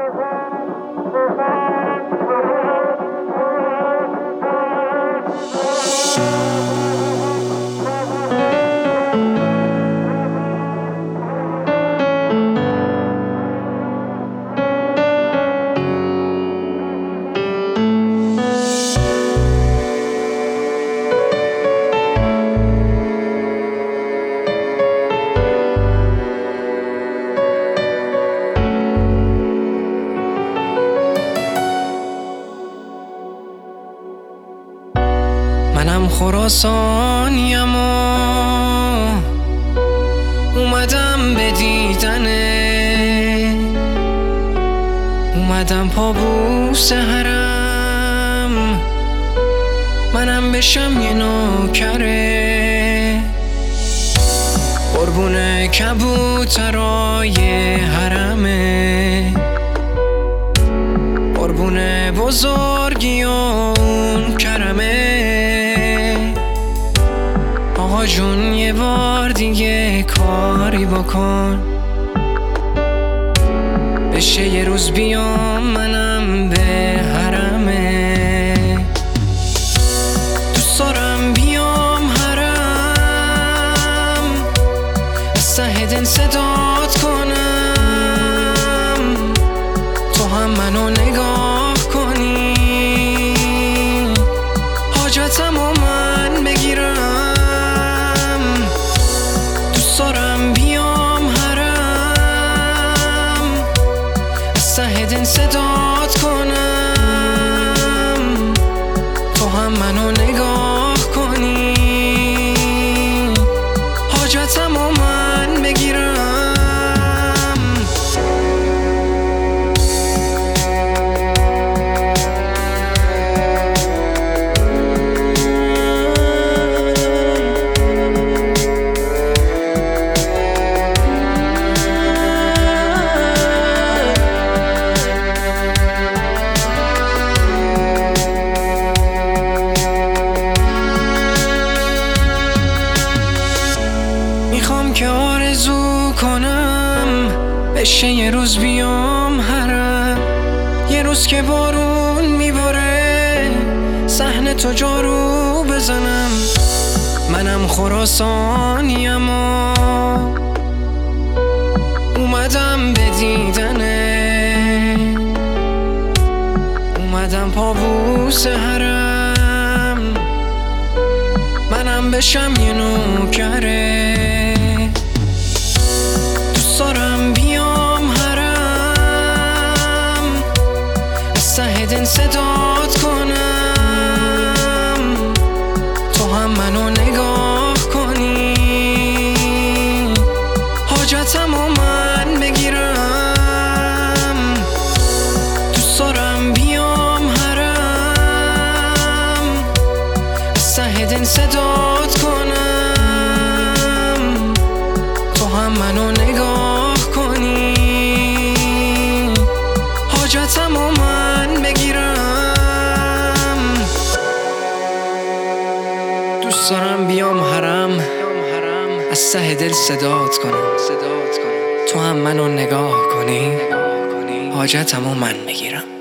منم خراسانیم و اومدم به دیدنه، اومدم پابوس حرم، منم بشم یه نوکره، قربون کبوترای حرمه، قربون بزرگی و اون کرمه. آقا جون یه بار دیگه کاری بکن، بشه یه روز بیام منم به حرمه. دوست دارم بیام حرم، از ته دل صدات کنم، تو هم منو نگاه کنی، حاجتم و من بگیرم. دوست دارم بیام حرم، از ته دل صدات کنم، تو هم منو نگاه کنی، حاجتم و من بگیرم. میخوام که آرزو کنم بشه یه روز بیام حرم، یه روز که بارون میباره صحن تو جارو بزنم. منم خراسانیم و اومدم به دیدنه، اومدم پابوس حرم، منم بشم یه نوکره. دوست دارم بیام حرم، از ته دل صدات کنم، تو هم منو نگاه کنی، حاجتم و من بگیرم. دوست دارم بیام حرم، از ته دل صدات کنم، تو هم منو نگاه کنی، حاجتم و من بگیرم. دوست دارم بیام حرم، از ته دل صدات کنم، تو هم منو نگاه کنی، حاجتم و من بگیرم.